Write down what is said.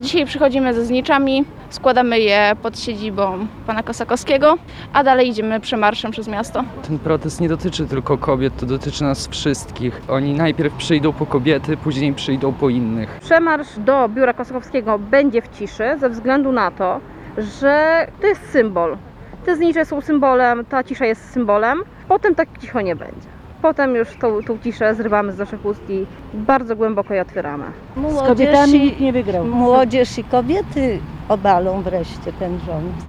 Dzisiaj przychodzimy ze zniczami, składamy je pod siedzibą pana Kosakowskiego, a dalej idziemy przemarszem przez miasto. Ten protest nie dotyczy tylko kobiet, to dotyczy nas wszystkich. Oni najpierw przyjdą po kobiety, później przyjdą po innych. Przemarsz do biura Kosakowskiego będzie w ciszy ze względu na to, że to jest symbol. Te znicze są symbolem, ta cisza jest symbolem. Potem tak cicho nie będzie. Potem już tą ciszę zrywamy z naszych ust i bardzo głęboko je otwieramy. Z kobietami nikt nie wygrał. Młodzież i kobiety obalą wreszcie ten rząd.